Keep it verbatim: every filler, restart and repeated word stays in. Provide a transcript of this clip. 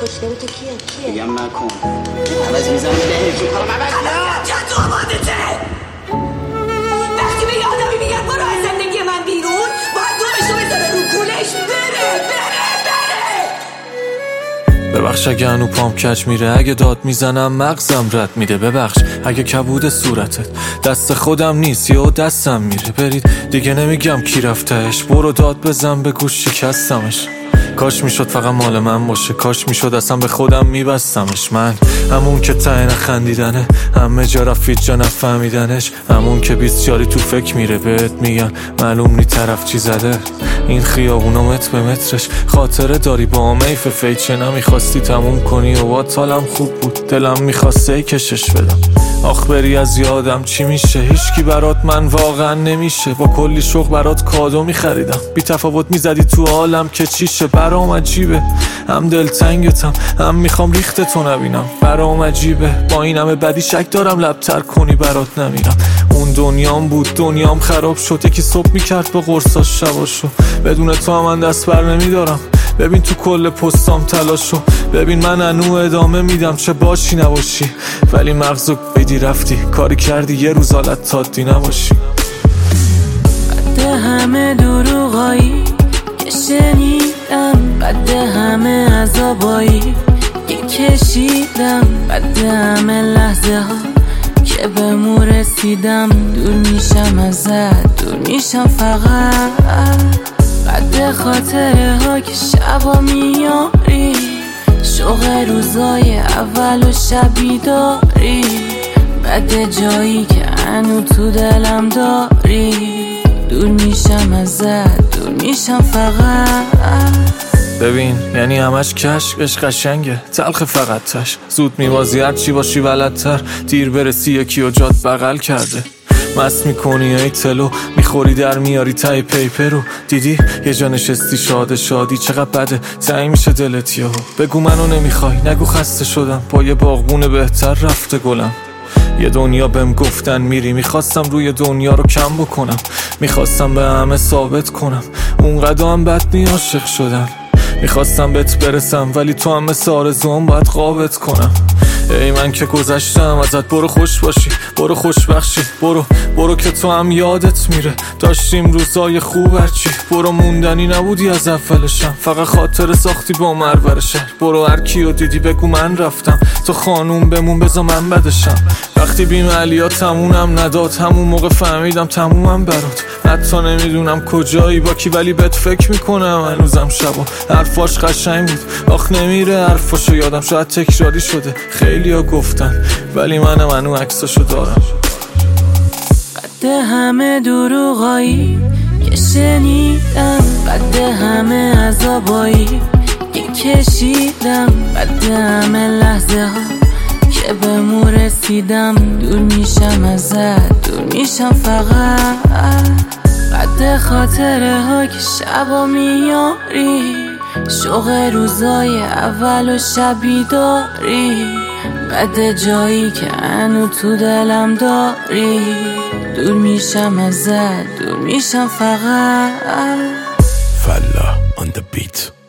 خوشگل تو کیه کیه میگم نکن عوض میزنم بهش رو کارم عوض نکن چند تو آمادته وقتی به آدمی میگن برو از زندگی من بیرون باید دومشو بذاره رو کولش بره بره بره. ببخش اگه هنو پام کج میره، اگه داد میزنم مغزم رد میده. ببخش اگه کبود صورتت دست خودم نیست یا دستم میره. برید دیگه نمیگم کی رفتهش، برو داد بزن به گوش شکستمش. کاش میشد فقط مال من باشه، کاش میشد اصلا به خودم میبستمش. من همون که ته نخندیدنه، همه جا رفید جا نفهمیدنش. همون که بیستیاری تو فکر میره، بهت میگن معلوم نی طرف چی زده. این خیابونا متر به مترش خاطره داری با میف فیچه نمیخواستی تموم کنی و با حالم خوب بود، دلم میخواسته کشش بدم. آخ بری از یادم چی میشه، هیچکی برات من واقعا نمیشه. با کلی شوق برات کادو میخریدم، بی تفاوت میزدی تو عالم که چیشه. برام عجیبه هم دلتنگتم هم میخوام ریخت تو نبینم. برام عجیبه با این همه بدی شک دارم لبتر کنی برات نمیرم. اون دنیام بود دنیام خراب شد، یکی صبح میکرد با قرصاش شباشو. بدون تو هم من دست بر نمیدارم، ببین تو کل پستام تلاشو. ببین من انو ادامه میدم چه باشی نباشی، ولی مغزو بیدی رفتی کاری کردی یه روز حالت تادی نباشی. بعد همه دروغایی که شنیدم، بعد همه عذابایی که کشیدم، بعد همه لحظه ها که به مو رسیدم، دور میشم ازت دور میشم فقط. بعد خاطره ها که شبا میاری، شوق روزای اول و شبی داری، بعد جایی که هنو تو دلم داری، دور میشم ازت دور میشم فقط. ببین یعنی همش کشک عشق قشنگه، تلخ فقط تش زود میوازی هر چی باشی بلدتر، دیر برسی یکی و جات بغل کرده. مست میکنی ای تلو، میخوری در میاری تای پیپر رو. دیدی یه جا نشستی شاد شادی، چقدر بده تعیین میشه دلت یهو. بگو منو نمیخوای، نگو خسته شدم، با یه باغبون بهتر رفته گلم. یه دنیا بهم گفتن میری، میخواستم روی دنیا رو کم بکنم، میخواستم به همه ثابت کنم اونقدر هم بد نی عاشق شدن. میخواستم بهت برسم ولی تو هم مثل آرزوام باید قابت کنم. ای من که گذشتم ازت، برو خوش باشی برو خوش بخشی، برو برو که تو هم یادت میره داشتیم روزای خوب. هرچی برو موندنی نبودی از اولشم، فقط خاطر ساختی با مرور شهر. برو هر کیو دیدی بگو من رفتم، تو خانوم بمون بذار من بدشم. وقتی بیم علیا تمومم نداد، همون موقع فهمیدم تمومم برات. حتی نمیدونم کجایی با کی ولی بهت فکر میکنم هنوزم شبا. حرفاش قشنگ بود آخ نمیره حرفاشو یادم، شاید تکراری شده خیلی ها گفتن ولی منم هنو عکساشو دارم. بعد همه دروغایی که شنیدم، بعد همه عذابایی که کشیدم، بعد همه لحظه ها که به مو رسیدم، دور میشم ازت دور میشم فقط. بعد خاطره ها که شبا میاری، شوق روزای اول و شبی داری، بعد جایی که هنو تو دلم داری، دور میشم ازت دور میشم فقط. فلا on the beat.